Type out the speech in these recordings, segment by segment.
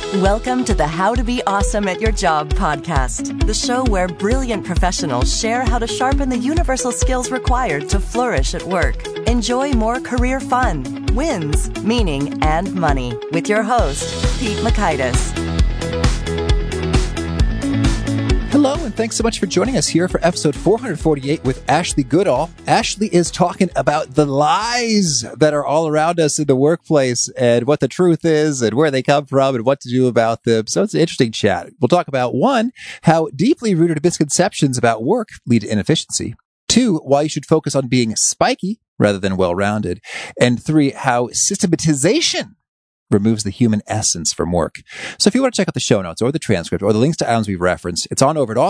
Welcome to the How to Be Awesome at Your Job podcast, the show where brilliant professionals share how to sharpen the universal skills required to flourish at work. Enjoy more career fun, wins, meaning, and money with your host, Pete Mockaitis. Hello, and thanks so much for joining us here for episode 448 with Ashley Goodall. Ashley is talking about the lies that are all around us in the workplace and what the truth is and where they come from and what to do about them. So it's an interesting chat. We'll talk about, one, how deeply rooted misconceptions about work lead to inefficiency. Two, why you should focus on being spiky rather than well-rounded. And three, how systematization removes the human essence from work. So if you want to check out the show notes or the transcript or the links to items we've referenced, it's on over at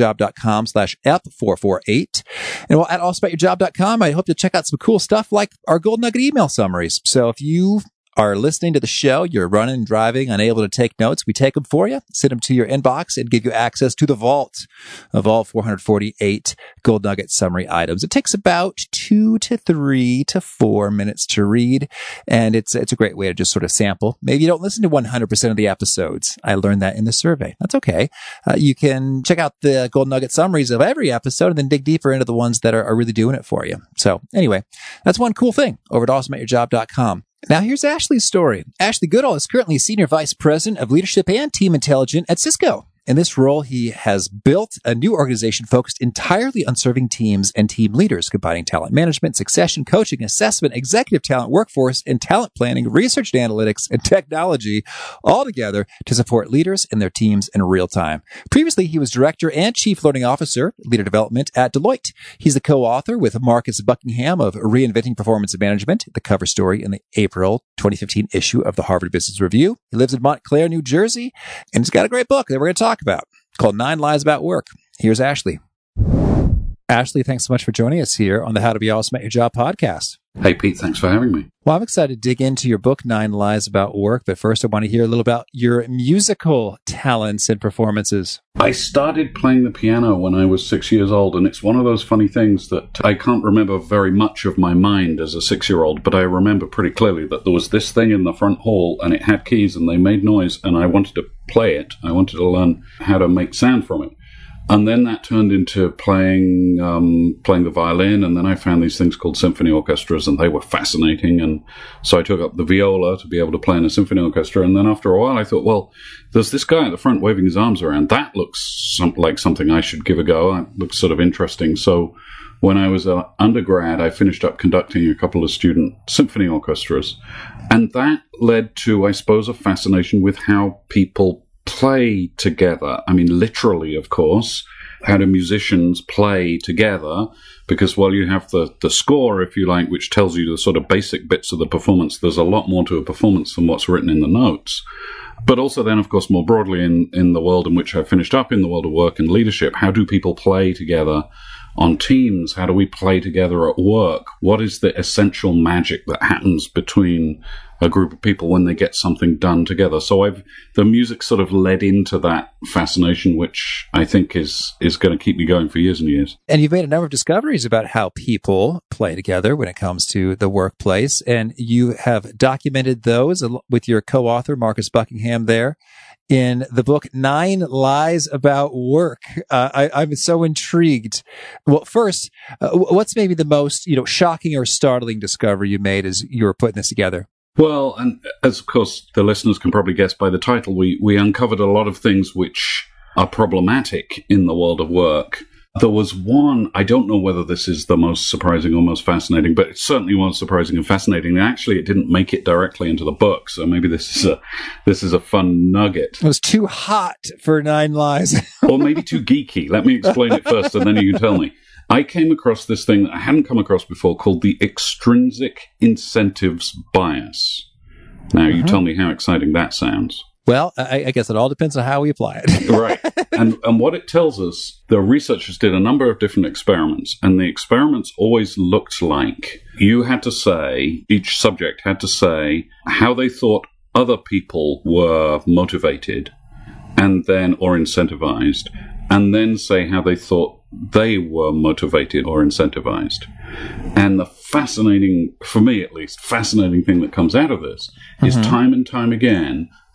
awesomeatyourjob.com/F448. And while at awesomeatyourjob.com, I hope to check out some cool stuff like our Gold Nugget email summaries. So if you are listening to the show, you're running, driving, unable to take notes, we take them for you, send them to your inbox, and give you access to the vault of all 448 Gold Nugget summary items. It takes about 2 to 3 to 4 minutes to read, and it's a great way to just sort of sample. Maybe you don't listen to 100% of the episodes. I learned that in the survey. That's okay. You can check out the Gold Nugget summaries of every episode and then dig deeper into the ones that are really doing it for you. So anyway, that's one cool thing over at awesomeatyourjob.com. Now, here's Ashley's story. Ashley Goodall is currently Senior Vice President of Leadership and Team Intelligence at Cisco. In this role, he has built a new organization focused entirely on serving teams and team leaders, combining talent management, succession, coaching, assessment, executive talent, workforce, and talent planning, research and analytics, and technology, all together to support leaders and their teams in real time. Previously, he was Director and Chief Learning Officer, Leader Development at Deloitte. He's the co-author with Marcus Buckingham of Reinventing Performance Management, the cover story in the April 2015 issue of the Harvard Business Review. He lives in Montclair, New Jersey, and he's got a great book that we're going to talk about called 9 Lies About Work. Here's Ashley. Ashley, thanks so much for joining us here on the How to Be Awesome at Your Job podcast. Hey, Pete, thanks for having me. Well, I'm excited to dig into your book, 9 Lies About Work, but first I want to hear a little about your musical talents and performances. I started playing the piano when I was 6 years old, and it's one of those funny things that I can't remember very much of my mind as a 6-year-old, but I remember pretty clearly that there was this thing in the front hall, and it had keys, and they made noise, and I wanted to play it. I wanted to learn how to make sound from it. And then that turned into playing the violin, and then I found these things called symphony orchestras, and they were fascinating. And so I took up the viola to be able to play in a symphony orchestra. And then after a while, I thought, well, there's this guy at the front waving his arms around. That looks like something I should give a go. It looks sort of interesting. So when I was an undergrad, I finished up conducting a couple of student symphony orchestras. And that led to, I suppose, a fascination with how people play together. I mean, literally, of course. How do musicians play together? Because while you have the score, if you like, which tells you the sort of basic bits of the performance, there's a lot more to a performance than what's written in the notes. But also then, of course, more broadly in the world in which I finished up, in the world of work and leadership, how do people play together on teams? How do we play together at work? What is the essential magic that happens between a group of people when they get something done together? So the music sort of led into that fascination, which I think is going to keep me going for years and years. And you've made a number of discoveries about how people play together when it comes to the workplace, and you have documented those with your co-author, Marcus Buckingham, there in the book 9 Lies About Work. I'm so intrigued. Well, first, what's maybe the most shocking or startling discovery you made as you were putting this together? Well, and as of course the listeners can probably guess by the title, we uncovered a lot of things which are problematic in the world of work. There was one, I don't know whether this is the most surprising or most fascinating, but it certainly was surprising and fascinating. And actually, it didn't make it directly into the book, so maybe this is a fun nugget. It was too hot for 9 lies. Or maybe too geeky. Let me explain it first, and then you can tell me. I came across this thing that I hadn't come across before called the extrinsic incentives bias. Now, you tell me how exciting that sounds. Well, I guess it all depends on how we apply it. Right. And what it tells us, the researchers did a number of different experiments, and the experiments always looked like you had to say, each subject had to say how they thought other people were motivated and then, or incentivized, and then say how they thought they were motivated or incentivized. And the fascinating, for me at least, fascinating thing that comes out of this is time and time again,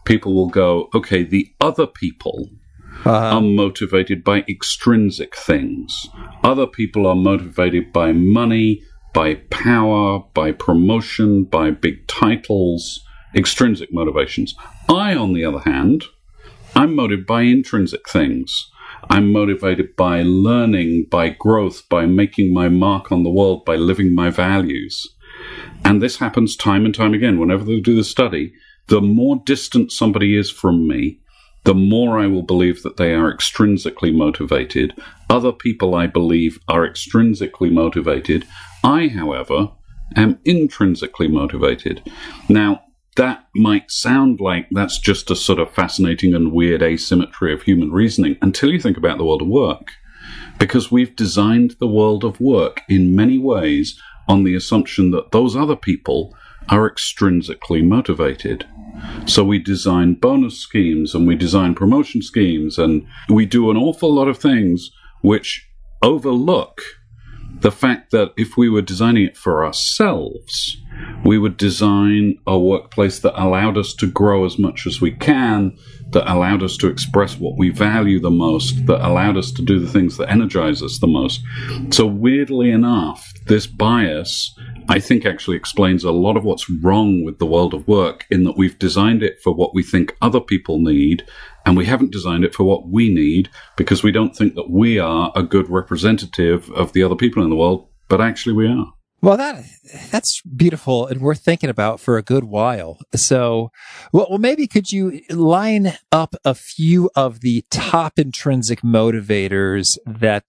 people will go, okay, the other people are motivated by extrinsic things. Other people are motivated by money, by power, by promotion, by big titles, extrinsic motivations. I, on the other hand, I'm motivated by intrinsic things. I'm motivated by learning, by growth, by making my mark on the world, by living my values. And this happens time and time again. Whenever they do the study, the more distant somebody is from me, the more I will believe that they are extrinsically motivated. Other people, I believe, are extrinsically motivated. I, however, am intrinsically motivated. Now, that might sound like that's just a sort of fascinating and weird asymmetry of human reasoning until you think about the world of work. Because we've designed the world of work in many ways on the assumption that those other people are extrinsically motivated. So we design bonus schemes and we design promotion schemes and we do an awful lot of things which overlook the fact that if we were designing it for ourselves, we would design a workplace that allowed us to grow as much as we can, that allowed us to express what we value the most, that allowed us to do the things that energize us the most. So weirdly enough, this bias, I think, actually explains a lot of what's wrong with the world of work, in that we've designed it for what we think other people need, and we haven't designed it for what we need because we don't think that we are a good representative of the other people in the world, but actually we are. Well, that's beautiful and worth thinking about for a good while. So, well, maybe could you line up a few of the top intrinsic motivators that,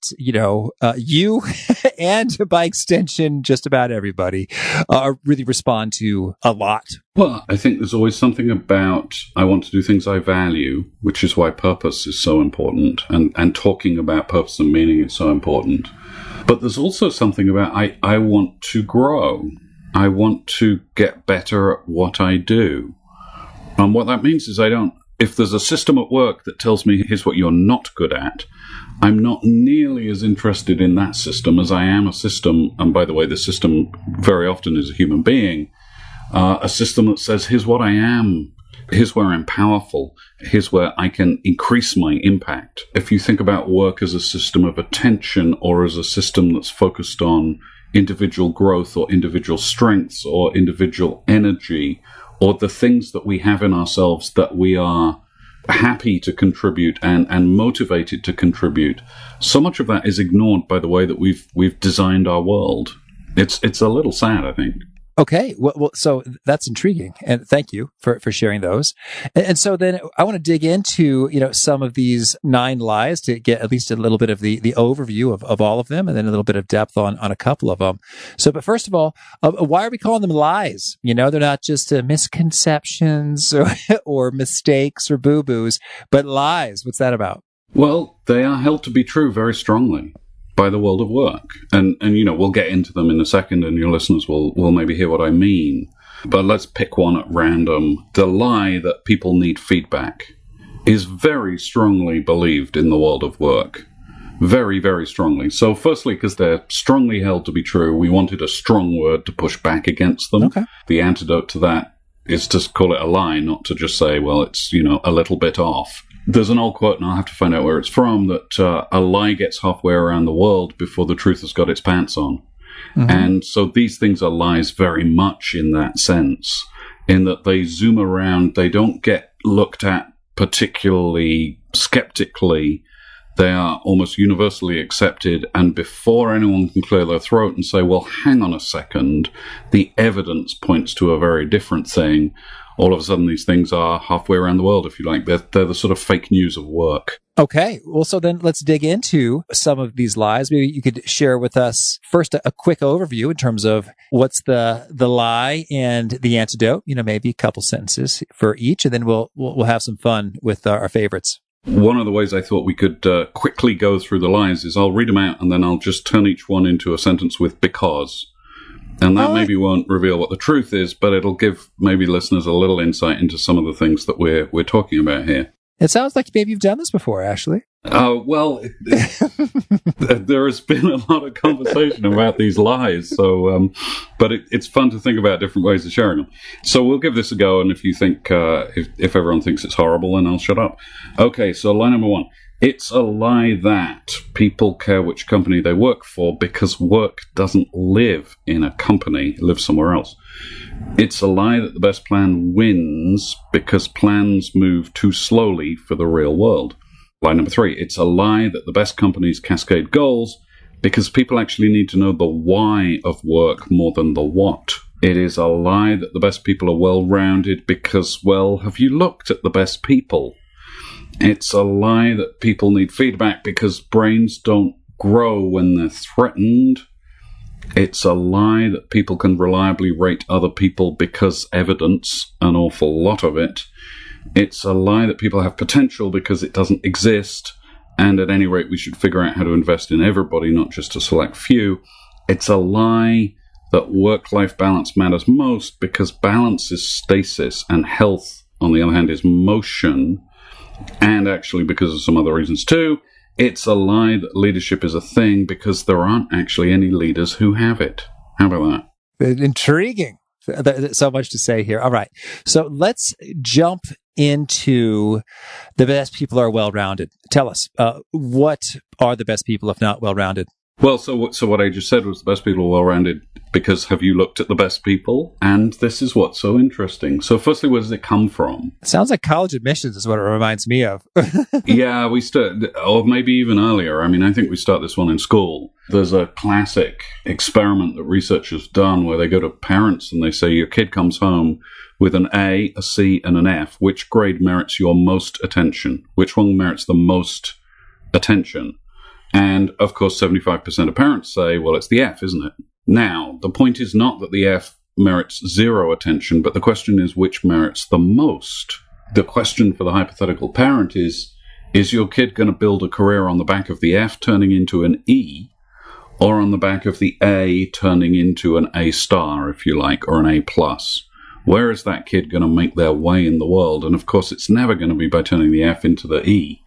you and by extension, just about everybody really respond to a lot? Well, I think there's always something about I want to do things I value, which is why purpose is so important, and talking about purpose and meaning is so important. But there's also something about I want to grow. I want to get better at what I do. And what that means is if there's a system at work that tells me here's what you're not good at, I'm not nearly as interested in that system as I am a system, and by the way, the system very often is a human being, a system that says here's what I am. Here's where I'm powerful. Here's where I can increase my impact. If you think about work as a system of attention or as a system that's focused on individual growth or individual strengths or individual energy or the things that we have in ourselves that we are happy to contribute and motivated to contribute, so much of that is ignored by the way that we've designed our world. It's a little sad, I think. Okay. Well, so that's intriguing. And thank you for sharing those. And so then I want to dig into, some of these 9 lies to get at least a little bit of the overview of all of them and then a little bit of depth on a couple of them. So, but first of all, why are we calling them lies? They're not just misconceptions or mistakes or boo-boos, but lies. What's that about? Well, they are held to be true very strongly by the world of work. And we'll get into them in a second and your listeners will maybe hear what I mean. But let's pick one at random. The lie that people need feedback is very strongly believed in the world of work. Very, very strongly. So firstly, because they're strongly held to be true, we wanted a strong word to push back against them. Okay. The antidote to that is to call it a lie, not to just say, well, it's, a little bit off. There's an old quote, and I'll have to find out where it's from, that a lie gets halfway around the world before the truth has got its pants on. Mm-hmm. And so these things are lies very much in that sense, in that they zoom around, they don't get looked at particularly skeptically. They are almost universally accepted, and before anyone can clear their throat and say, well, hang on a second, the evidence points to a very different thing, all of a sudden these things are halfway around the world, if you like. They're the sort of fake news of work. Okay. Well, so then let's dig into some of these lies. Maybe you could share with us first a quick overview in terms of what's the lie and the antidote, maybe a couple sentences for each, and then we'll have some fun with our favorites. One of the ways I thought we could quickly go through the lies is I'll read them out and then I'll just turn each one into a sentence with because. And that maybe won't reveal what the truth is, but it'll give maybe listeners a little insight into some of the things that we're talking about here. It sounds like maybe you've done this before, Ashley. Well, there has been a lot of conversation about these lies, so but it's fun to think about different ways of sharing them. So we'll give this a go, and if you think if everyone thinks it's horrible, then I'll shut up. Okay, so lie number 1. It's a lie that people care which company they work for because work doesn't live in a company, it lives somewhere else. It's a lie that the best plan wins because plans move too slowly for the real world. Lie number 3, it's a lie that the best companies cascade goals because people actually need to know the why of work more than the what. It is a lie that the best people are well-rounded because, well, have you looked at the best people? It's a lie that people need feedback because brains don't grow when they're threatened. It's a lie that people can reliably rate other people because evidence, an awful lot of it. It's a lie that people have potential because it doesn't exist, and at any rate we should figure out how to invest in everybody, not just a select few. It's a lie that work-life balance matters most because balance is stasis and health, on the other hand, is motion, and actually because of some other reasons too. It's a lie that leadership is a thing because there aren't actually any leaders who have it. How about that? Intriguing. So much to say here. All right. So let's jump into the best people are well-rounded. Tell us, what are the best people if not well-rounded? Well, so what I just said was the best people are well-rounded because have you looked at the best people? And this is what's so interesting. So firstly, where does it come from? It sounds like college admissions is what it reminds me of. Yeah, or maybe even earlier. I mean, I think we start this one in school. There's a classic experiment that researchers have done where they go to parents and they say, your kid comes home with an A, a C, and an F. Which grade merits your most attention? Which one merits the most attention? And, of course, 75% of parents say, well, it's the F, isn't it? Now, the point is not that the F merits 0 attention, but the question is which merits the most. The question for the hypothetical parent is your kid going to build a career on the back of the F turning into an E, or on the back of the A turning into an A star, if you like, or an A plus? Where is that kid going to make their way in the world? And, of course, it's never going to be by turning the F into the E.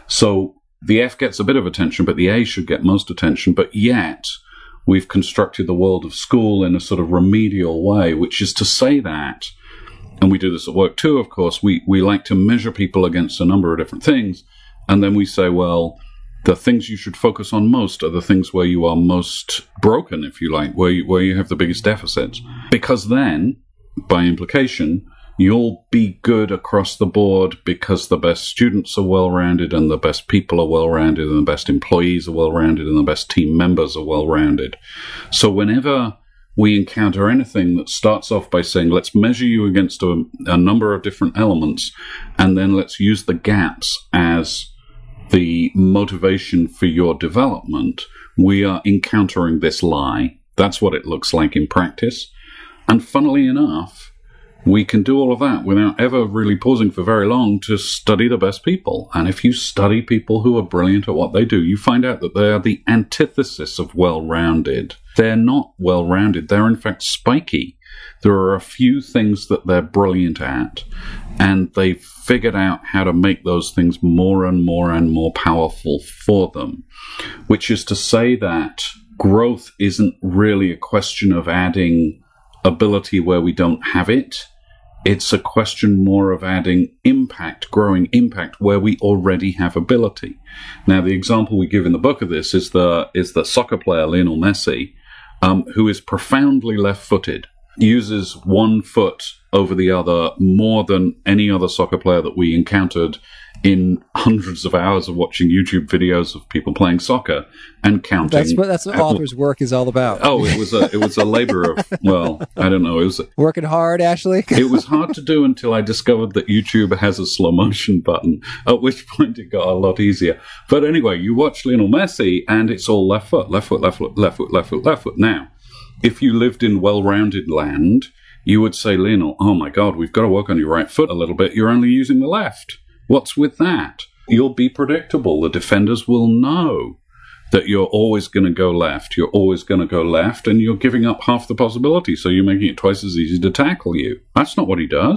So the F gets a bit of attention, but the A should get most attention. But yet, we've constructed the world of school in a sort of remedial way, which is to say that, and we do this at work too, of course, we like to measure people against a number of different things, and then we say, well, the things you should focus on most are the things where you are most broken, if you like, where you have the biggest deficits. Because then, by implication, you'll be good across the board because the best students are well-rounded and the best people are well-rounded and the best employees are well-rounded and the best team members are well-rounded. So whenever we encounter anything that starts off by saying, let's measure you against a number of different elements and then let's use the gaps as the motivation for your development, we are encountering this lie. That's what it looks like in practice. And funnily enough, we can do all of that without ever really pausing for very long to study the best people. And if you study people who are brilliant at what they do, you find out that they are the antithesis of well-rounded. They're not well-rounded. They're, in fact, spiky. There are a few things that they're brilliant at, and they've figured out how to make those things more and more and more powerful for them, which is to say that growth isn't really a question of adding ability where we don't have it. It's a question more of adding impact, growing impact where we already have ability. Now, the example we give in the book of this is the soccer player Lionel Messi, who is profoundly left-footed, uses one foot over the other more than any other soccer player that we encountered in hundreds of hours of watching YouTube videos of people playing soccer and counting. That's what author's work is all about. Oh, it was a labor of, well, I don't know. It was working hard, Ashley. It was hard to do until I discovered that YouTube has a slow motion button, at which point it got a lot easier. But anyway, you watch Lionel Messi and it's all left foot, left foot, left foot, left foot, left foot, left foot. Now, if you lived in well-rounded land, you would say, Lionel, oh my God, we've got to work on your right foot a little bit. You're only using the left. What's with that? You'll be predictable. The defenders will know that you're always going to go left. You're always going to go left, and you're giving up half the possibility, so you're making it twice as easy to tackle you. That's not what he does.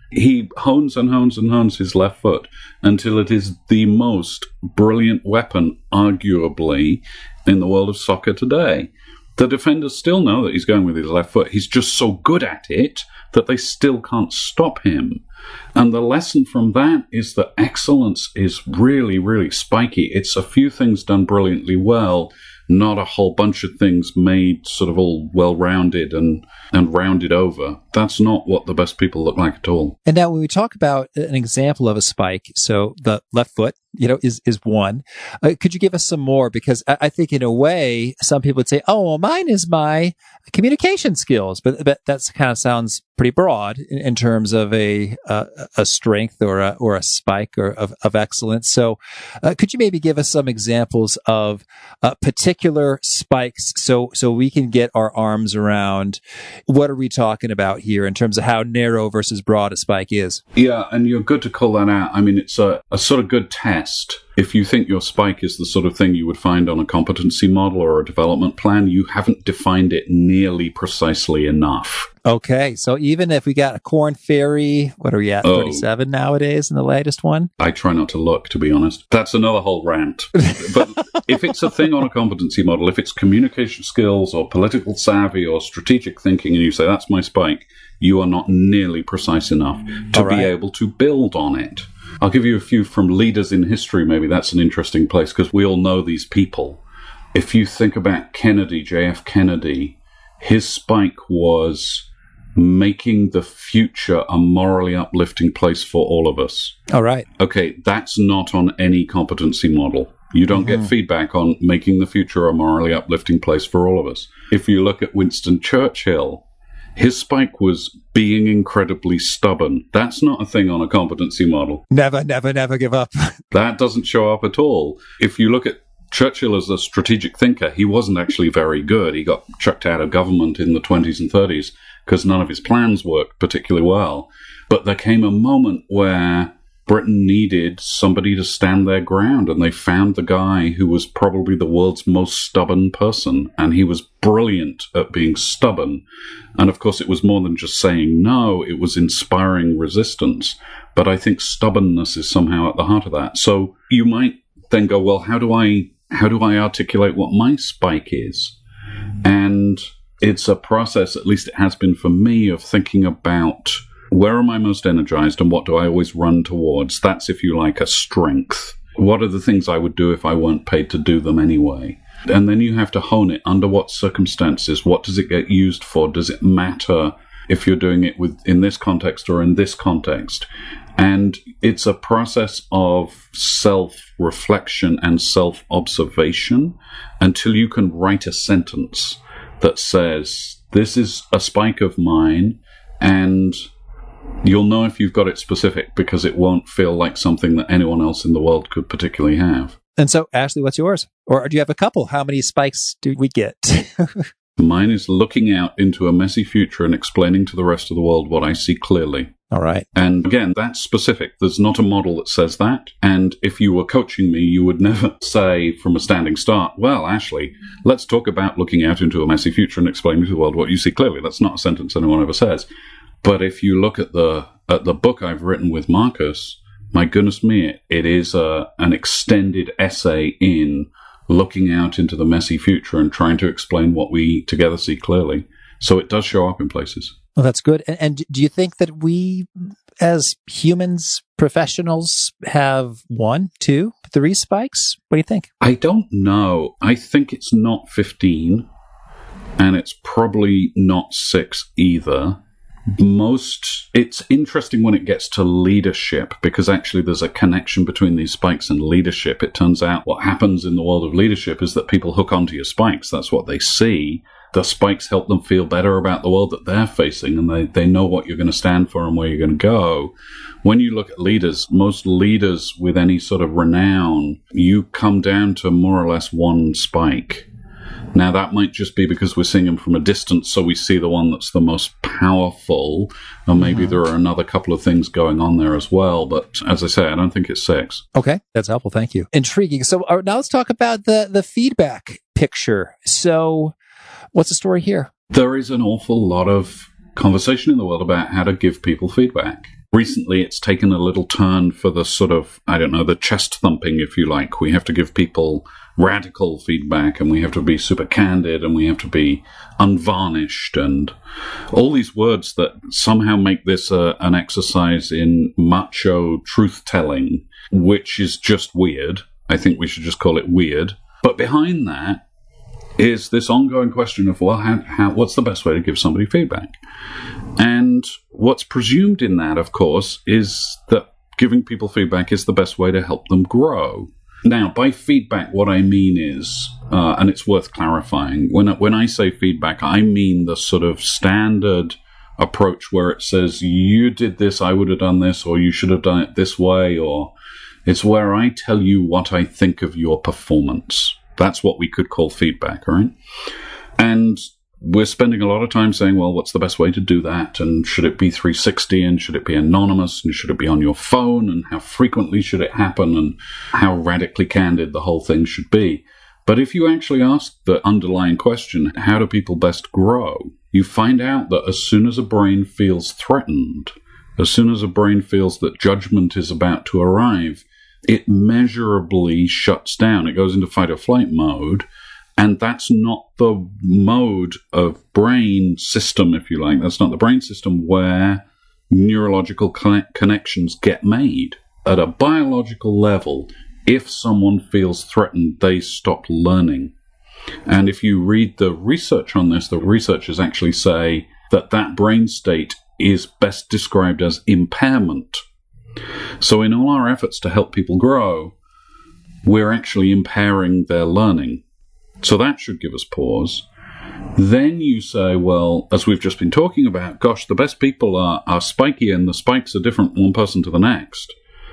He hones and hones and hones his left foot until it is the most brilliant weapon, arguably, in the world of soccer today. The defenders still know that he's going with his left foot. He's just so good at it that they still can't stop him. And the lesson from that is that excellence is really, really spiky. It's a few things done brilliantly well, not a whole bunch of things made sort of all well-rounded and rounded over. That's not what the best people look like at all. And now when we talk about an example of a spike, so the left foot, is one. Could you give us some more? Because I think in a way, some people would say, oh, well, mine is my communication skills, but that kind of sounds pretty broad in terms of a strength or a spike or of excellence. So could you maybe give us some examples of particular spikes so we can get our arms around what are we talking about here in terms of how narrow versus broad a spike is? Yeah, and you're good to call that out. I mean, it's a sort of good test. If you think your spike is the sort of thing you would find on a competency model or a development plan, you haven't defined it nearly precisely enough. Okay, so even if we got a Korn Ferry, what are we at, 37 nowadays in the latest one? I try not to look, to be honest. That's another whole rant. But if it's a thing on a competency model, if it's communication skills or political savvy or strategic thinking, and you say, that's my spike, you are not nearly precise enough to be able to build on it. I'll give you a few from leaders in history. Maybe that's an interesting place because we all know these people. If you think about Kennedy, JF Kennedy, his spike was making the future a morally uplifting place for all of us. All right. Okay, that's not on any competency model. You don't get feedback on making the future a morally uplifting place for all of us. If you look at Winston Churchill, his spike was being incredibly stubborn. That's not a thing on a competency model. Never, never, never give up. That doesn't show up at all. If you look at Churchill as a strategic thinker, he wasn't actually very good. He got chucked out of government in the 20s and 30s because none of his plans worked particularly well. But there came a moment where Britain needed somebody to stand their ground, and they found the guy who was probably the world's most stubborn person, and he was brilliant at being stubborn. And of course, it was more than just saying no, it was inspiring resistance. But I think stubbornness is somehow at the heart of that. So you might then go, well, how do I articulate what my spike is? And it's a process, at least it has been for me, of thinking about where am I most energized and what do I always run towards? That's, if you like, a strength. What are the things I would do if I weren't paid to do them anyway? And then you have to hone it. Under what circumstances? What does it get used for? Does it matter if you're doing it in this context or in this context? And it's a process of self-reflection and self-observation until you can write a sentence that says, this is a spike of mine, and you'll know if you've got it specific because it won't feel like something that anyone else in the world could particularly have. And so, Ashley, what's yours? Or do you have a couple? How many spikes do we get? Mine is looking out into a messy future and explaining to the rest of the world what I see clearly. All right. And again, that's specific. There's not a model that says that. And if you were coaching me, you would never say from a standing start, well, Ashley, let's talk about looking out into a messy future and explaining to the world what you see clearly. That's not a sentence anyone ever says. But if you look at the book I've written with Marcus, my goodness me, it is an extended essay in looking out into the messy future and trying to explain what we together see clearly. So it does show up in places. Well, that's good. And do you think that we, as humans, professionals, have 1, 2, 3 spikes? What do you think? I don't know. I think it's not 15, and it's probably not 6 either. It's interesting when it gets to leadership, because actually there's a connection between these spikes and leadership. It turns out what happens in the world of leadership is that people hook onto your spikes. That's what they see. The spikes help them feel better about the world that they're facing, and they know what you're going to stand for and where you're going to go. When you look at leaders, most leaders with any sort of renown, you come down to more or less 1 spike. Now, that might just be because we're seeing them from a distance, so we see the one that's the most powerful, or maybe there are another couple of things going on there as well. But as I say, I don't think it's 6. Okay, that's helpful. Thank you. Intriguing. So now let's talk about the feedback picture. So what's the story here? There is an awful lot of conversation in the world about how to give people feedback. recently it's taken a little turn for the sort of, I don't know, the chest thumping, if you like. We have to give people radical feedback, and we have to be super candid, and we have to be unvarnished, and all these words that somehow make this an exercise in macho truth-telling, which is just weird. I think we should just call it weird. But behind that is this ongoing question of, well, what's the best way to give somebody feedback? And what's presumed in that, of course, is that giving people feedback is the best way to help them grow. Now, by feedback, what I mean is, and it's worth clarifying, when I say feedback, I mean the sort of standard approach where it says, you did this, I would have done this, or you should have done it this way, or it's where I tell you what I think of your performance. That's what we could call feedback, right? And we're spending a lot of time saying, well, what's the best way to do that? And should it be 360? And should it be anonymous? And should it be on your phone? And how frequently should it happen? And how radically candid the whole thing should be. But if you actually ask the underlying question, how do people best grow? You find out that as soon as a brain feels threatened, as soon as a brain feels that judgment is about to arrive, it measurably shuts down. It goes into fight or flight mode. And that's not the mode of brain system, if you like. That's not the brain system where neurological connections get made. At a biological level, if someone feels threatened, they stop learning. And if you read the research on this, the researchers actually say that that brain state is best described as impairment. So in all our efforts to help people grow, we're actually impairing their learning. So that should give us pause. Then you say, well, as we've just been talking about, gosh, the best people are spiky, and the spikes are different one person to the next.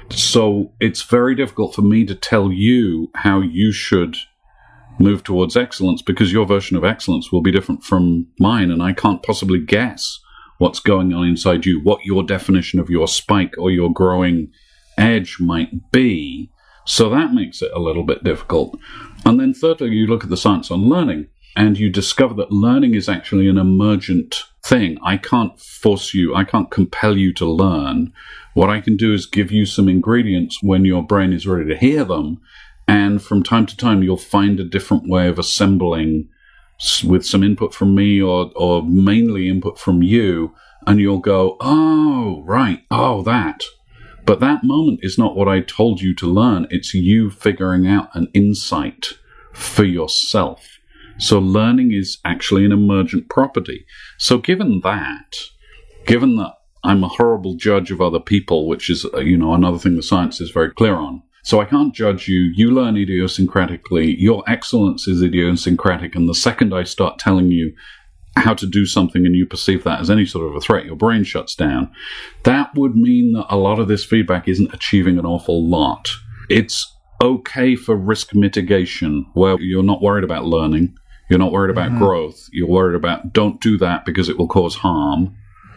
So it's very difficult for me to tell you how you should move towards excellence, because your version of excellence will be different from mine, and I can't possibly guess what's going on inside you, what your definition of your spike or your growing edge might be. So that makes it a little bit difficult. And then thirdly, you look at the science on learning, and you discover that learning is actually an emergent thing. I can't force you, I can't compel you to learn. What I can do is give you some ingredients when your brain is ready to hear them, and from time to time you'll find a different way of assembling with some input from me or mainly input from you, and you'll go, oh, right, oh, that. But that moment is not what I told you to learn. It's you figuring out an insight for yourself. So learning is actually an emergent property. So given that I'm a horrible judge of other people, which is, another thing the science is very clear on. So I can't judge you. You learn idiosyncratically. Your excellence is idiosyncratic. And the second I start telling you how to do something and you perceive that as any sort of a threat, your brain shuts down. That would mean that a lot of this feedback isn't achieving an awful lot. It's okay for risk mitigation, where you're not worried about learning. You're not worried about growth. You're worried about don't do that because it will cause harm.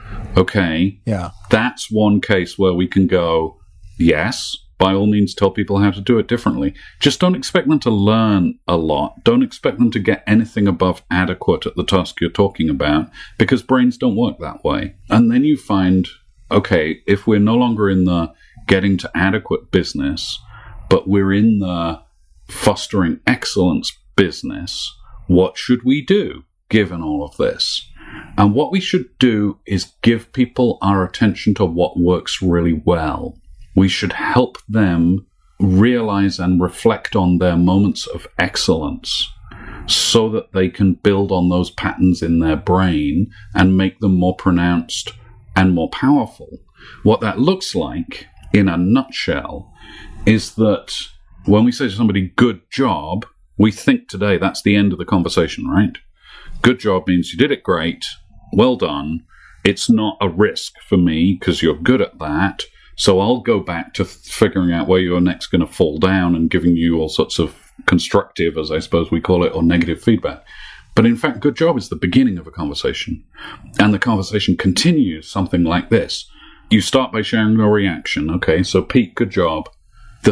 Okay. Yeah. That's one case where we can go, yes, by all means tell people how to do it differently. Just don't expect them to learn a lot. Don't expect them to get anything above adequate at the task you're talking about, because brains don't work that way. And then you find, okay, if we're no longer in the getting to adequate business, but we're in the fostering excellence business, what should we do given all of this? And what we should do is give people our attention to what works really well. We should help them realize and reflect on their moments of excellence so that they can build on those patterns in their brain and make them more pronounced and more powerful. What that looks like, in a nutshell, is that when we say to somebody, good job, we think today that's the end of the conversation, right? Good job means you did it great, well done. It's not a risk for me because you're good at that. So I'll go back to figuring out where you're next going to fall down and giving you all sorts of constructive, as I suppose we call it, or negative feedback. But in fact, good job is the beginning of a conversation. And the conversation continues something like this. You start by sharing your reaction. Okay, so Pete, good job. The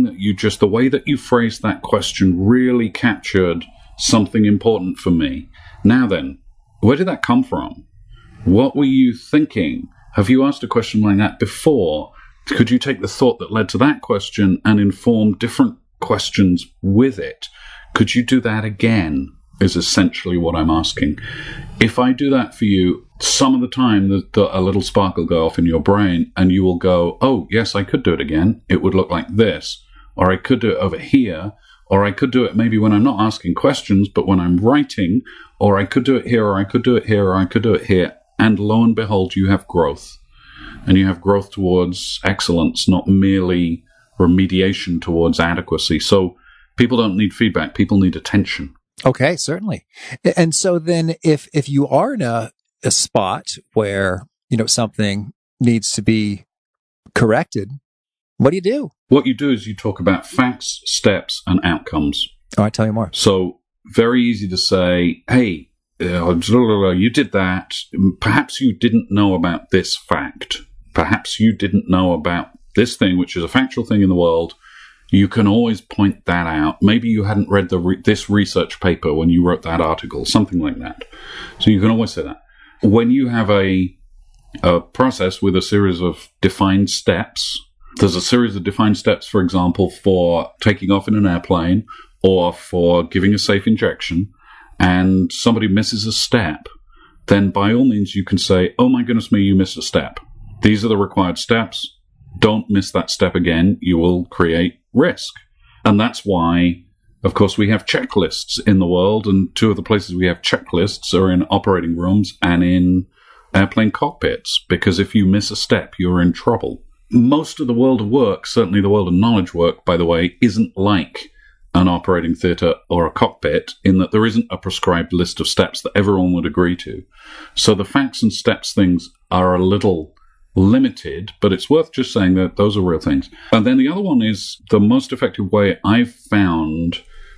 way that you phrased that question really captured something important for me. Now then, where did that come from? What were you thinking? have you asked a question like that before? Could you take the thought that led to that question and inform different questions with it? Could you do that again? Is essentially what I'm asking. If I do that for you, some of the time a little spark will go off in your brain and you will go, oh, yes, I could do it again. It would look like this. Or I could do it over here. Or I could do it maybe when I'm not asking questions, but when I'm writing. Or I could do it here, or I could do it here, or I could do it here. And lo and behold, you have growth. And you have growth towards excellence, not merely remediation towards adequacy. So people don't need feedback. People need attention. Okay, certainly. And so then if you are in a spot where, something needs to be corrected, what do you do? What you do is you talk about facts, steps, and outcomes. All right, tell me more. So very easy to say, hey, you did that. Perhaps you didn't know about this fact. Perhaps you didn't know about this thing, which is a factual thing in the world. You can always point that out. Maybe you hadn't read this research paper when you wrote that article, something like that. So you can always say that. When you have a process with a series of defined steps, there's a series of defined steps, for example, for taking off in an airplane or for giving a safe injection, and somebody misses a step, then by all means you can say, oh my goodness me, you missed a step. These are the required steps. Don't miss that step again. You will create risk. And that's why, of course, we have checklists in the world, and two of the places we have checklists are in operating rooms and in airplane cockpits, because if you miss a step, you're in trouble. Most of the world of work, certainly the world of knowledge work, by the way, isn't like an operating theatre or a cockpit in that there isn't a prescribed list of steps that everyone would agree to. So the facts and steps things are a little limited, but it's worth just saying that those are real things. And then the other one is the most effective way I've found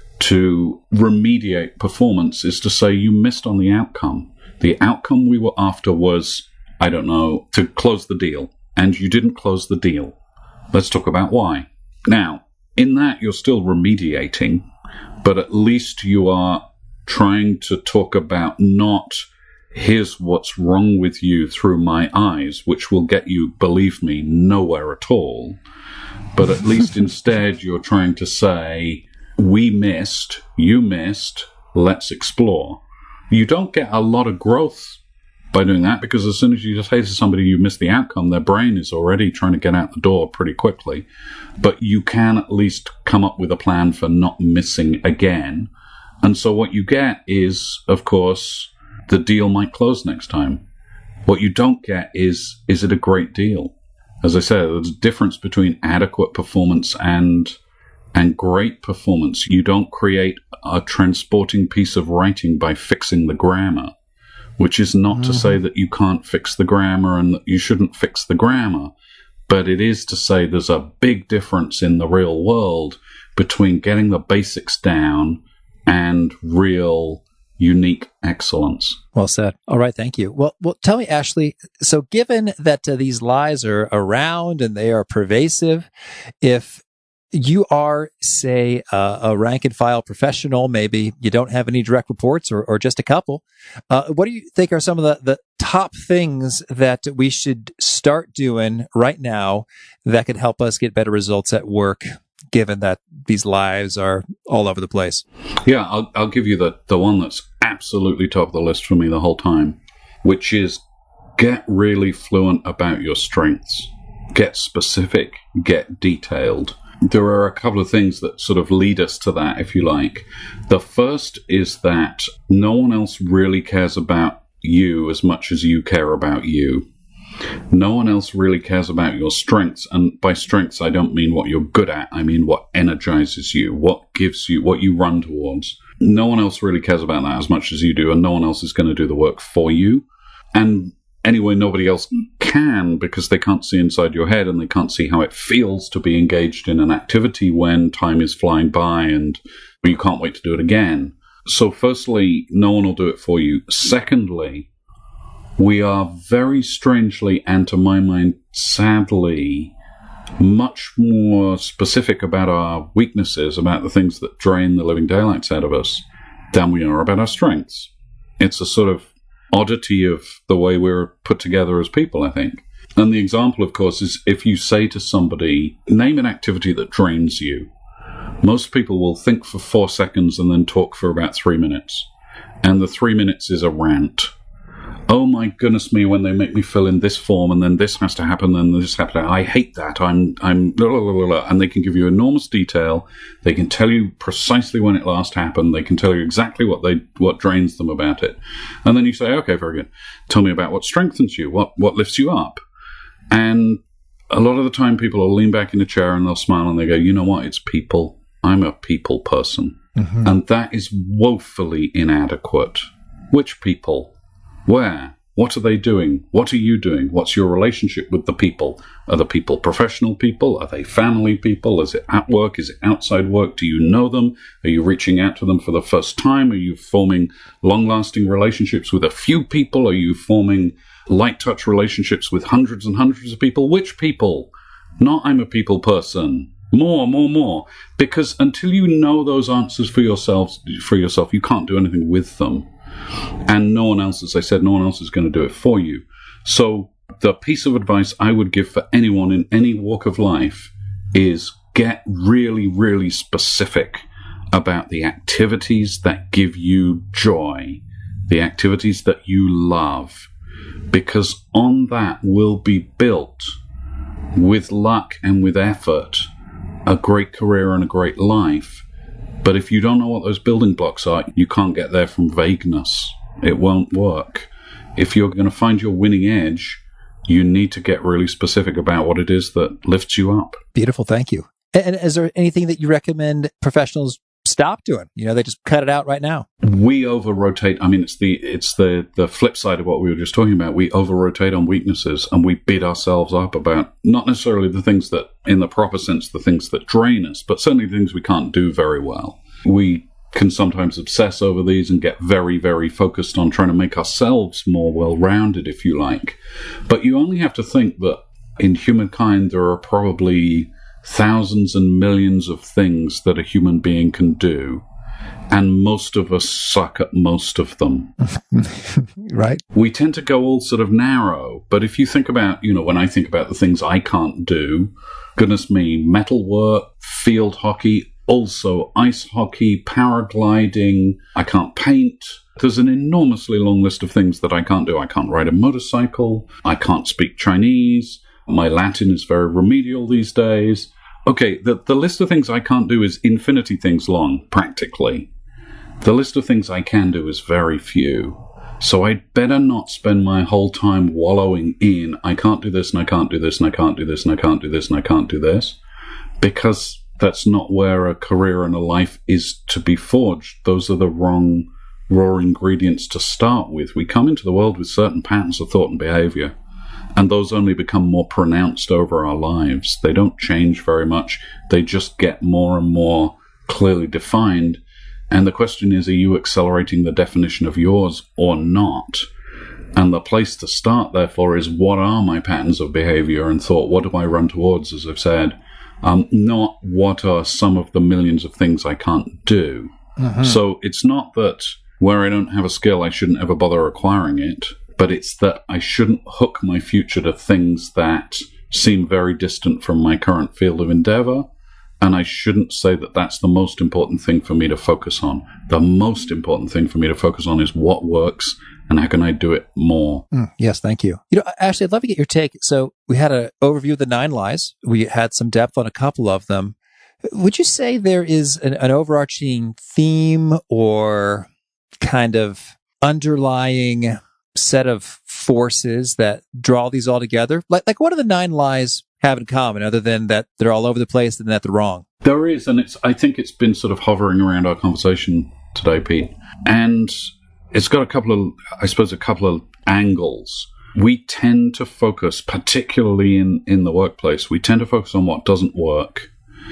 to remediate performance is to say you missed on the outcome. The outcome we were after was, I don't know, to close the deal. And you didn't close the deal. Let's talk about why. Now, in that, you're still remediating, but at least you are trying to talk about not, here's what's wrong with you through my eyes, which will get you, believe me, nowhere at all. But at least instead, you're trying to say, we missed, you missed, let's explore. You don't get a lot of growth by doing that, because as soon as you say to somebody you missed the outcome, their brain is already trying to get out the door pretty quickly. But you can at least come up with a plan for not missing again. And so what you get is, of course, the deal might close next time. What you don't get is it a great deal? As I said, there's a difference between adequate performance and great performance. You don't create a transporting piece of writing by fixing the grammar. Which is not to say that you can't fix the grammar and that you shouldn't fix the grammar, but it is to say there's a big difference in the real world between getting the basics down and real, unique excellence. Well said. All right, thank you. Well, tell me, Ashley, so given that these lies are around and they are pervasive, if you are, say, a rank and file professional, maybe you don't have any direct reports or just a couple. What do you think are some of the top things that we should start doing right now that could help us get better results at work, given that these lives are all over the place? Yeah, I'll give you the one that's absolutely top of the list for me the whole time, which is get really fluent about your strengths. Get specific, get detailed. There are a couple of things that sort of lead us to that, if you like. The first is that no one else really cares about you as much as you care about you. No one else really cares about your strengths. And by strengths, I don't mean what you're good at. I mean what energizes you, what gives you, what you run towards. No one else really cares about that as much as you do, and no one else is going to do the work for you. And anyway, nobody else can, because they can't see inside your head and they can't see how it feels to be engaged in an activity when time is flying by and you can't wait to do it again. So firstly, no one will do it for you. Secondly, we are very strangely, and to my mind, sadly, much more specific about our weaknesses, about the things that drain the living daylights out of us, than we are about our strengths. It's a sort of oddity of the way we're put together as people, I think. And the example, of course, is if you say to somebody, name an activity that drains you. Most people will think for 4 seconds and then talk for about 3 minutes. And the 3 minutes is a rant. Oh my goodness me, when they make me fill in this form and then this has to happen, then this happens. I hate that. I'm blah, blah, blah, blah. And they can give you enormous detail. They can tell you precisely when it last happened. They can tell you exactly what drains them about it. And then you say, okay, very good. Tell me about what strengthens you, what lifts you up. And a lot of the time people will lean back in a chair and they'll smile and they go, you know what, it's people. I'm a people person. Mm-hmm. And that is woefully inadequate. Which people? Where? What are they doing? What are you doing? What's your relationship with the people? Are the people professional people? Are they family people? Is it at work? Is it outside work? Do you know them? Are you reaching out to them for the first time? Are you forming long-lasting relationships with a few people? Are you forming light-touch relationships with hundreds and hundreds of people? Which people? Not I'm a people person. More. Because until you know those answers for yourself, you can't do anything with them. And no one else, as I said, no one else is going to do it for you. So the piece of advice I would give for anyone in any walk of life is get really, really specific about the activities that give you joy, the activities that you love, because on that will be built, with luck and with effort, a great career and a great life. But if you don't know what those building blocks are, you can't get there from vagueness. It won't work. If you're going to find your winning edge, you need to get really specific about what it is that lifts you up. Beautiful. Thank you. And is there anything that you recommend professionals stop doing? They just cut it out right now. We over-rotate. I mean, it's the flip side of what we were just talking about. We over-rotate on weaknesses and we beat ourselves up about not necessarily the things that, in the proper sense, the things that drain us, but certainly the things we can't do very well. We can sometimes obsess over these and get very, very focused on trying to make ourselves more well-rounded, if you like. But you only have to think that in humankind there are probably thousands and millions of things that a human being can do, and most of us suck at most of them. Right. We tend to go all sort of narrow, but if you think about, when I think about the things I can't do, goodness me, metalwork, field hockey, also ice hockey, paragliding, I can't paint. There's an enormously long list of things that I can't do. I can't ride a motorcycle. I can't speak Chinese. My Latin is very remedial these days. Okay, the list of things I can't do is infinity things long, practically. The list of things I can do is very few. So I'd better not spend my whole time wallowing in, I can't do this, and I can't do this, and I can't do this, and I can't do this, and I can't do this, because that's not where a career and a life is to be forged. Those are the wrong raw ingredients to start with. We come into the world with certain patterns of thought and behavior, and those only become more pronounced over our lives. They don't change very much. They just get more and more clearly defined. And the question is, are you accelerating the definition of yours or not? And the place to start, therefore, is what are my patterns of behavior and thought? What do I run towards, as I've said? Not what are some of the millions of things I can't do. Mm-hmm. So it's not that where I don't have a skill, I shouldn't ever bother acquiring it. But it's that I shouldn't hook my future to things that seem very distant from my current field of endeavor. And I shouldn't say that that's the most important thing for me to focus on. The most important thing for me to focus on is what works and how can I do it more. Yes, thank you. Ashley, I'd love to get your take. So we had an overview of the 9 lies. We had some depth on a couple of them. Would you say there is an overarching theme or kind of underlying set of forces that draw these all together? Like what do the 9 lies have in common other than that they're all over the place and that they're wrong? There is, and I think it's been sort of hovering around our conversation today, Pete. And it's got a couple of angles. We tend to focus, particularly in the workplace, we tend to focus on what doesn't work.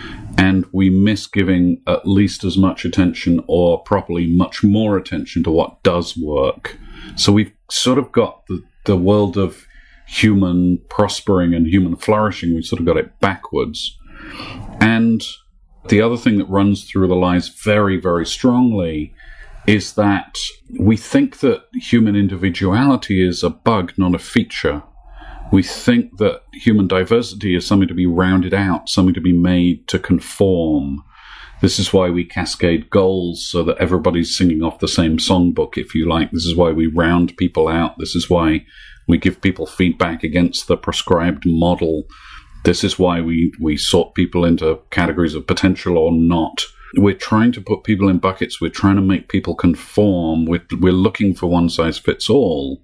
And we miss giving at least as much attention, or properly much more attention, to what does work. So we've sort of got the world of human prospering and human flourishing, we've sort of got it backwards. And the other thing that runs through the lies very, very strongly is that we think that human individuality is a bug, not a feature. We think that human diversity is something to be rounded out, something to be made to conform. This is why we cascade goals so that everybody's singing off the same songbook, if you like. This is why we round people out. This is why we give people feedback against the prescribed model. This is why we sort people into categories of potential or not. We're trying to put people in buckets. We're trying to make people conform. We're looking for one size fits all.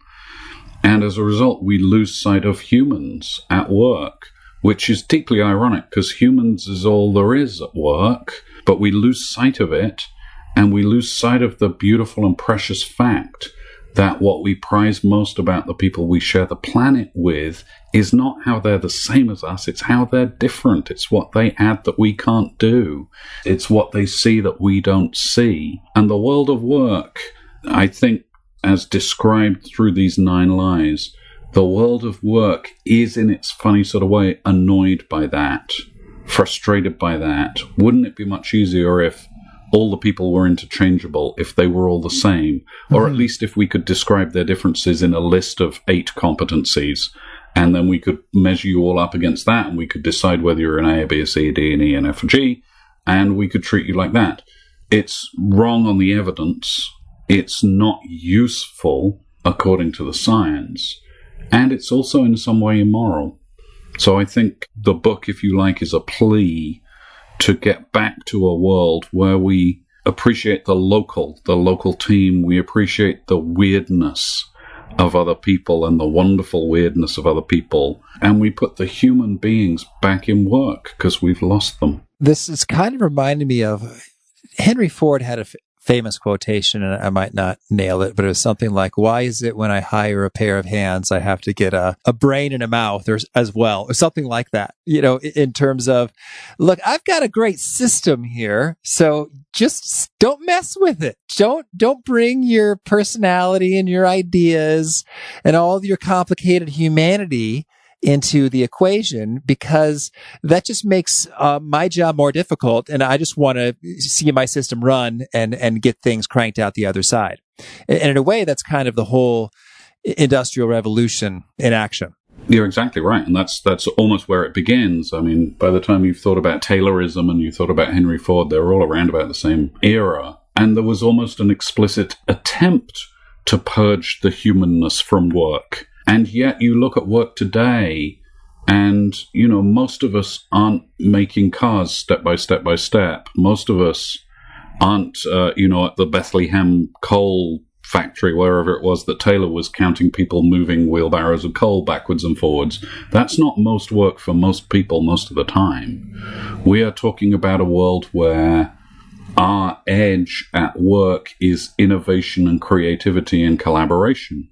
And as a result, we lose sight of humans at work, which is deeply ironic because humans is all there is at work, but we lose sight of it, and we lose sight of the beautiful and precious fact that what we prize most about the people we share the planet with is not how they're the same as us, it's how they're different. It's what they add that we can't do. It's what they see that we don't see. And the world of work, I think, as described through these 9 lies, the world of work is, in its funny sort of way, annoyed by that, frustrated by that. Wouldn't it be much easier if all the people were interchangeable, if they were all the same, or at least if we could describe their differences in a list of 8 competencies, and then we could measure you all up against that, and we could decide whether you're an A, a B, a C, a D, an E, an F, or G, and we could treat you like that. It's wrong on the evidence. It's not useful according to the science, and it's also in some way immoral. So I think the book, if you like, is a plea to get back to a world where we appreciate the local team, we appreciate the weirdness of other people and the wonderful weirdness of other people, and we put the human beings back in work because we've lost them. This is kind of reminding me of Henry Ford had a famous quotation, and I might not nail it, but it was something like, why is it when I hire a pair of hands, I have to get a brain and a mouth as well, or something like that, in terms of, look, I've got a great system here, so just don't mess with it. Don't bring your personality and your ideas and all of your complicated humanity into the equation, because that just makes my job more difficult, and I just want to see my system run and get things cranked out the other side. And in a way, that's kind of the whole industrial revolution in action. You're exactly right, and that's almost where it begins. I mean, by the time you've thought about Taylorism and you thought about Henry Ford, they were all around about the same era, and there was almost an explicit attempt to purge the humanness from work. And yet you look at work today and, most of us aren't making cars step by step by step. Most of us aren't, at the Bethlehem coal factory, wherever it was that Taylor was counting people moving wheelbarrows of coal backwards and forwards. That's not most work for most people most of the time. We are talking about a world where our edge at work is innovation and creativity and collaboration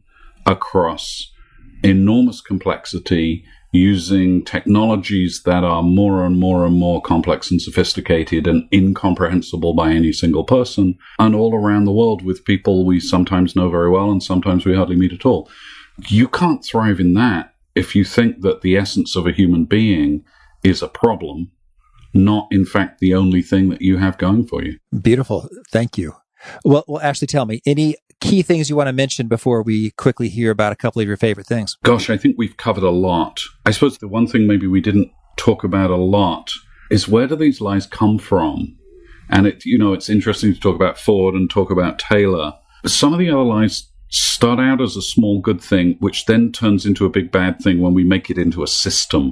across enormous complexity, using technologies that are more and more and more complex and sophisticated and incomprehensible by any single person, and all around the world with people we sometimes know very well and sometimes we hardly meet at all. You can't thrive in that if you think that the essence of a human being is a problem, not in fact the only thing that you have going for you. Beautiful. Thank you. Well, Ashley, tell me, any key things you want to mention before we quickly hear about a couple of your favorite things? Gosh, I think we've covered a lot. I suppose the one thing maybe we didn't talk about a lot is, where do these lies come from? And it's interesting to talk about Ford and talk about Taylor. Some of the other lies start out as a small good thing, which then turns into a big bad thing when we make it into a system.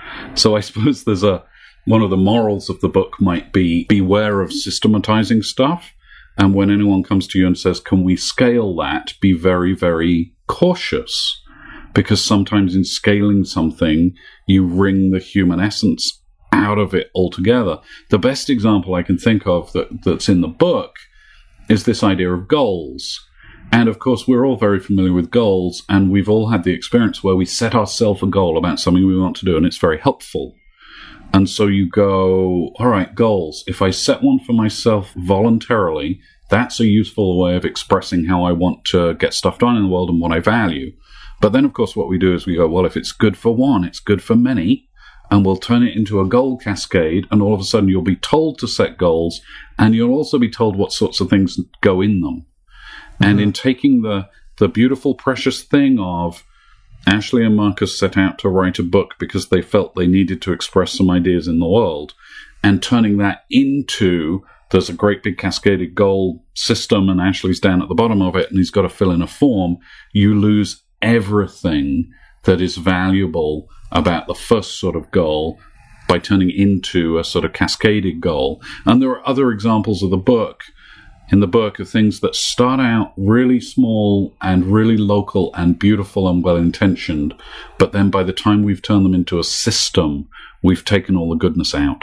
So I suppose there's one of the morals of the book might be, beware of systematizing stuff. And when anyone comes to you and says, can we scale that, be very, very cautious. Because sometimes in scaling something, you wring the human essence out of it altogether. The best example I can think of that's in the book is this idea of goals. And of course, we're all very familiar with goals, and we've all had the experience where we set ourselves a goal about something we want to do, and it's very helpful. And so you go, all right, goals. If I set one for myself voluntarily, that's a useful way of expressing how I want to get stuff done in the world and what I value. But then, of course, what we do is we go, well, if it's good for one, it's good for many. and we'll turn it into a goal cascade, and all of a sudden you'll be told to set goals, and you'll also be told what sorts of things go in them. And in taking the beautiful, precious thing of Ashley and Marcus set out to write a book because they felt they needed to express some ideas in the world, and turning that into, there's a great big cascaded goal system, and Ashley's down at the bottom of it, and he's got to fill in a form, you lose everything that is valuable about the first sort of goal by turning into a sort of cascaded goal. And there are other examples of in the book of things that start out really small and really local and beautiful and well-intentioned, but then by the time we've turned them into a system, we've taken all the goodness out.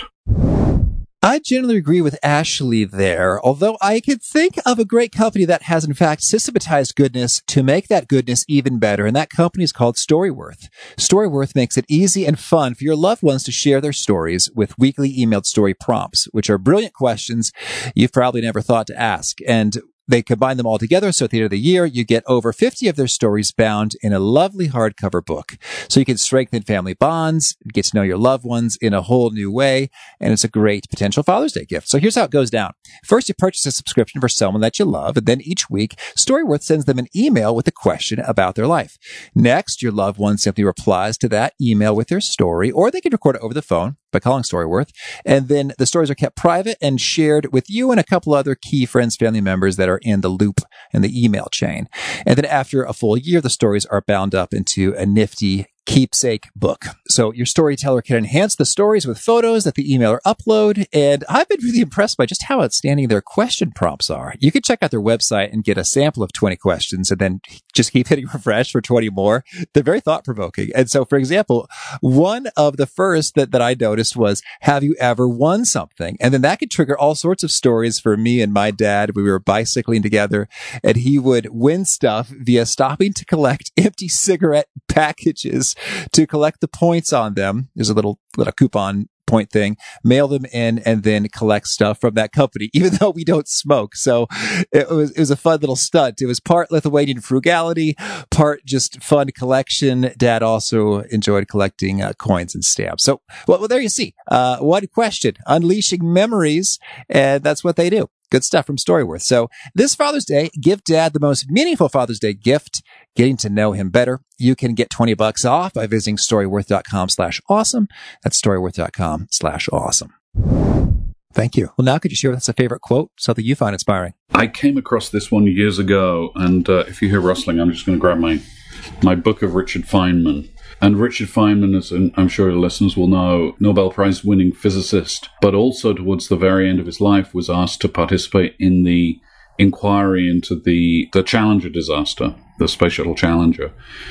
I generally agree with Ashley there, although I could think of a great company that has, in fact, systematized goodness to make that goodness even better, and that company is called Storyworth. Storyworth makes it easy and fun for your loved ones to share their stories with weekly emailed story prompts, which are brilliant questions you've probably never thought to ask. And they combine them all together, so at the end of the year, you get over 50 of their stories bound in a lovely hardcover book. So you can strengthen family bonds, get to know your loved ones in a whole new way, and it's a great potential Father's Day gift. So here's how it goes down. First, you purchase a subscription for someone that you love, and then each week, Storyworth sends them an email with a question about their life. Next, your loved one simply replies to that email with their story, or they can record it over the phone by calling Storyworth, and then the stories are kept private and shared with you and a couple other key friends, family members that are in the loop in the email chain. And then after a full year, the stories are bound up into a nifty keepsake book. So your storyteller can enhance the stories with photos that the emailer upload. And I've been really impressed by just how outstanding their question prompts are. You can check out their website and get a sample of 20 questions and then just keep hitting refresh for 20 more. They're very thought-provoking. And so, for example, one of the first that I noticed was, have you ever won something? And then that could trigger all sorts of stories for me and my dad. We were bicycling together and he would win stuff via stopping to collect empty cigarette packages to collect the points on them. There's a little coupon point thing, mail them in, and then collect stuff from that company, even though we don't smoke. So it was a fun little stunt. It was part Lithuanian frugality, part just fun collection. Dad also enjoyed collecting coins and stamps. So, well, there you see. One question, unleashing memories, and that's what they do. Good stuff from Storyworth. So this Father's Day, give Dad the most meaningful Father's Day gift, getting to know him better. You can get $20 off by visiting storyworth.com/awesome. That's storyworth.com/awesome. Thank you. Well, now could you share with us a favorite quote, something you find inspiring? I came across this one years ago, and if you hear rustling, I'm just going to grab my book of Richard Feynman. And Richard Feynman, as I'm sure your listeners will know, Nobel Prize-winning physicist, but also towards the very end of his life was asked to participate in the inquiry into the Challenger disaster, the Space Shuttle Challenger.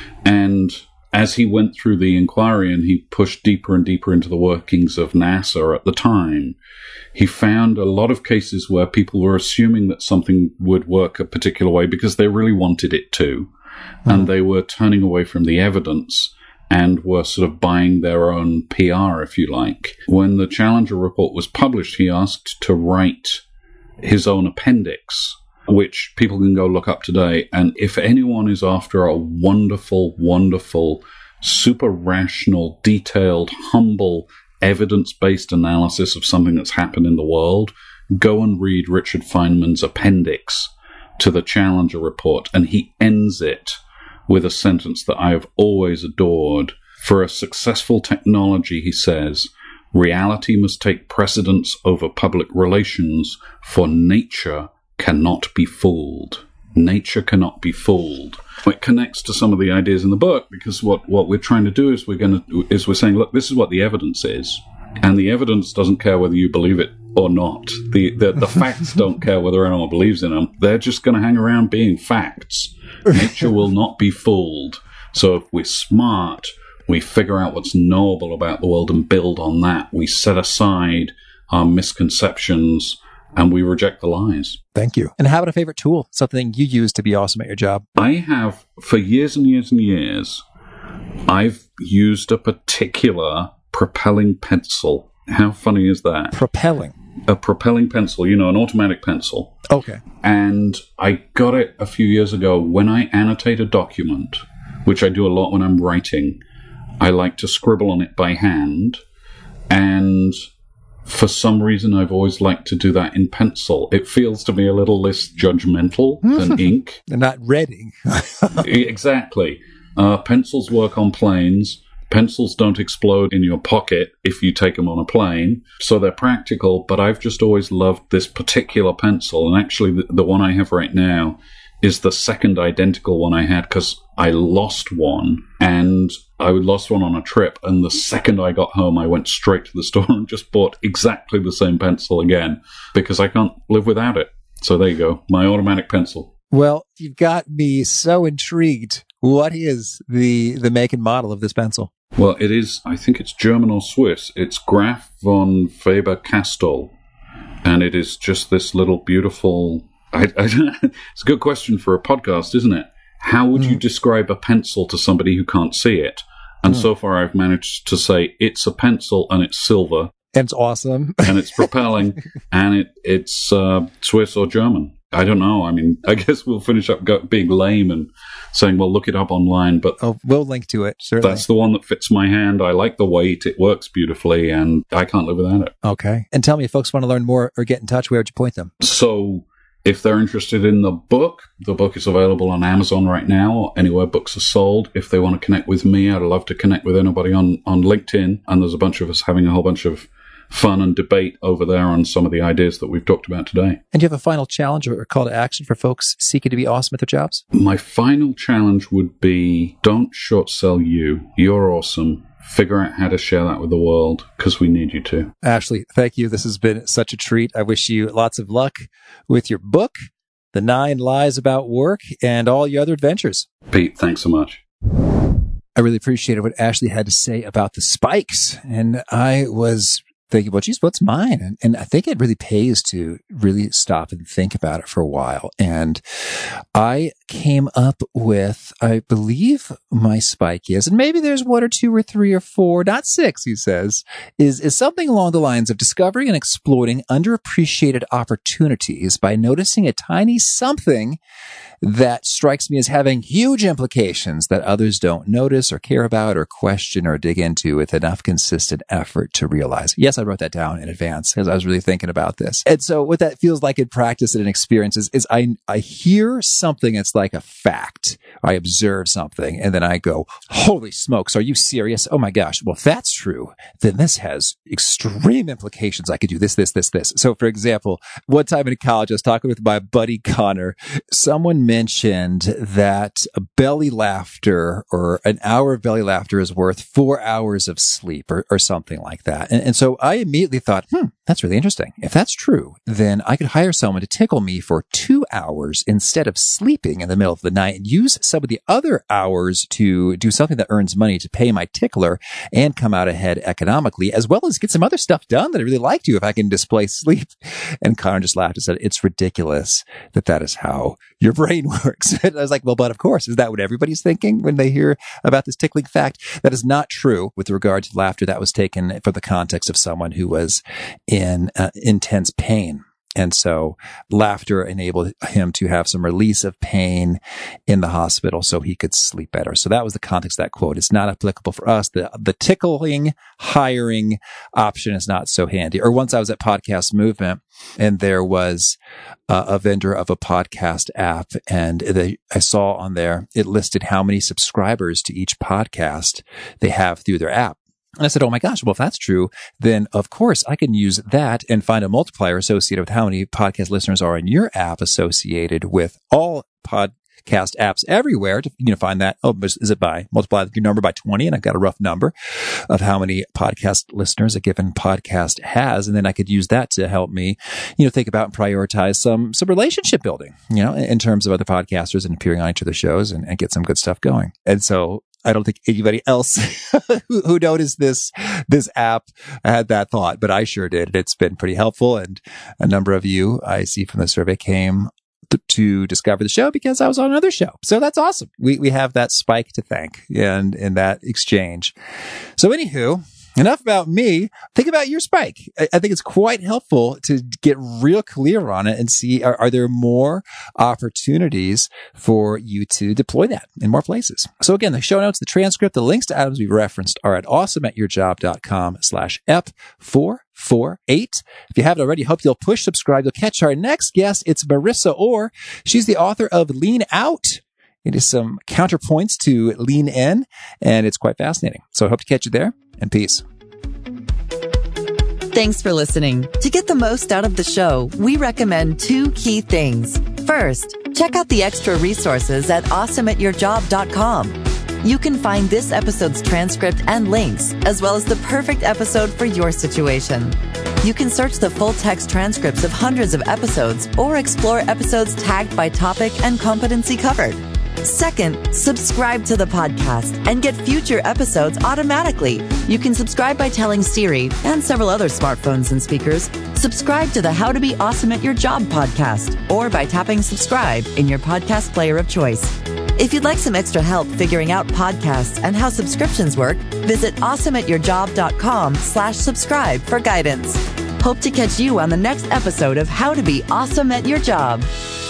And as he went through the inquiry and he pushed deeper and deeper into the workings of NASA at the time, he found a lot of cases where people were assuming that something would work a particular way because they really wanted it to. And they were turning away from the evidence and were sort of buying their own PR, if you like. When the Challenger report was published, he asked to write his own appendix, which people can go look up today. And if anyone is after a wonderful, wonderful, super rational, detailed, humble, evidence-based analysis of something that's happened in the world, go and read Richard Feynman's appendix to the Challenger report. And he ends it with a sentence that I have always adored. For a successful technology, he says, reality must take precedence over public relations, for nature cannot be fooled. Nature cannot be fooled. It connects to some of the ideas in the book, because what we're trying to do is we're saying, look, this is what the evidence is, and the evidence doesn't care whether you believe it or not. The facts don't care whether anyone believes in them. They're just going to hang around being facts. Nature will not be fooled. So if we're smart, we figure out what's knowable about the world and build on that. We set aside our misconceptions and we reject the lies. Thank you. And how about a favorite tool? Something you use to be awesome at your job? I have, for years and years and years, I've used a particular propelling pencil. How funny is that? Propelling? A propelling pencil, an automatic pencil. Okay. And I got it a few years ago when I annotate a document, which I do a lot when I'm writing. I like to scribble on it by hand. And for some reason, I've always liked to do that in pencil. It feels to me a little less judgmental than ink. They're not reading. Exactly. Pencils work on planes. Pencils don't explode in your pocket if you take them on a plane. So they're practical, but I've just always loved this particular pencil. And actually, the one I have right now is the second identical one I had because I lost one. And I lost one on a trip. And the second I got home, I went straight to the store and just bought exactly the same pencil again because I can't live without it. So there you go. My automatic pencil. Well, you've got me so intrigued. What is the make and model of this pencil? Well, it is, I think it's German or Swiss. It's Graf von Faber-Castell. And it is just this little beautiful... it's a good question for a podcast, isn't it? How would you describe a pencil to somebody who can't see it? And so far I've managed to say it's a pencil and it's silver. And it's awesome. And it's propelling. And it's Swiss or German. I don't know. I mean, I guess we'll finish up being lame and saying, well, look it up online. But we'll link to it, certainly. That's the one that fits my hand. I like the weight. It works beautifully, and I can't live without it. Okay. And tell me, if folks want to learn more or get in touch, where would you point them? So if they're interested in the book is available on Amazon right now or anywhere books are sold. If they want to connect with me, I'd love to connect with anybody on LinkedIn. And there's a bunch of us having a whole bunch of fun and debate over there on some of the ideas that we've talked about today. And do you have a final challenge or call to action for folks seeking to be awesome at their jobs? My final challenge would be, don't short sell you. You're awesome. Figure out how to share that with the world because we need you to. Ashley, thank you. This has been such a treat. I wish you lots of luck with your book, The 9 Lies About Work, and all your other adventures. Pete, thanks so much. I really appreciated what Ashley had to say about the spikes. And I was thinking, well, geez, what's mine? And I think it really pays to really stop and think about it for a while. And I came up with, I believe my spike is, and maybe there's 1 or 2 or 3 or 4, not 6, he says, is something along the lines of discovering and exploiting underappreciated opportunities by noticing a tiny something that strikes me as having huge implications that others don't notice or care about or question or dig into with enough consistent effort to realize. Yes, I wrote that down in advance because I was really thinking about this. And so what that feels like in practice and in experience is I hear something that's like a fact. I observe something and then I go, holy smokes, are you serious? Oh my gosh. Well, if that's true, then this has extreme implications. I could do this. So for example, one time in college, I was talking with my buddy Connor. Someone mentioned that a belly laughter or an hour of belly laughter is worth 4 hours of sleep or something like that. And so I immediately thought, that's really interesting. If that's true, then I could hire someone to tickle me for 2 hours instead of sleeping in the middle of the night and use some of the other hours to do something that earns money to pay my tickler and come out ahead economically, as well as get some other stuff done that I really like to if I can displace sleep. And Connor just laughed and said, it's ridiculous that is how your brain works. And I was like, well, but of course, is that what everybody's thinking when they hear about this tickling fact? That is not true with regard to laughter. That was taken from the context of someone who was in intense pain. And so laughter enabled him to have some release of pain in the hospital so he could sleep better. So that was the context of that quote. It's not applicable for us. The tickling, hiring option is not so handy. Or once I was at Podcast Movement and there was a vendor of a podcast app and I saw on there, it listed how many subscribers to each podcast they have through their app. And I said, oh my gosh, well, if that's true, then of course I can use that and find a multiplier associated with how many podcast listeners are in your app associated with all podcast apps everywhere to find that. Oh, is it by multiply your number by 20? And I've got a rough number of how many podcast listeners a given podcast has. And then I could use that to help me, think about and prioritize some relationship building, in terms of other podcasters and appearing on each of the shows and get some good stuff going. And so I don't think anybody else who noticed this app had that thought, but I sure did. It's been pretty helpful. And a number of you I see from the survey came to discover the show because I was on another show. So that's awesome. We have that spike to thank and in that exchange. So anywho, enough about me. Think about your spike. I think it's quite helpful to get real clear on it and see, are there more opportunities for you to deploy that in more places? So again, the show notes, the transcript, the links to items we've referenced are at awesomeatyourjob.com/F448. If you haven't already, hope you'll push subscribe. You'll catch our next guest. It's Marissa Orr. She's the author of Lean Out. It is some counterpoints to lean in, and it's quite fascinating. So I hope to catch you there, and peace. Thanks for listening. To get the most out of the show, we recommend 2 key things. First, check out the extra resources at awesomeatyourjob.com. You can find this episode's transcript and links, as well as the perfect episode for your situation. You can search the full-text transcripts of hundreds of episodes or explore episodes tagged by topic and competency covered. Second, subscribe to the podcast and get future episodes automatically. You can subscribe by telling Siri and several other smartphones and speakers, subscribe to the How to Be Awesome at Your Job podcast, or by tapping subscribe in your podcast player of choice. If you'd like some extra help figuring out podcasts and how subscriptions work, visit awesomeatyourjob.com/subscribe for guidance. Hope to catch you on the next episode of How to Be Awesome at Your Job.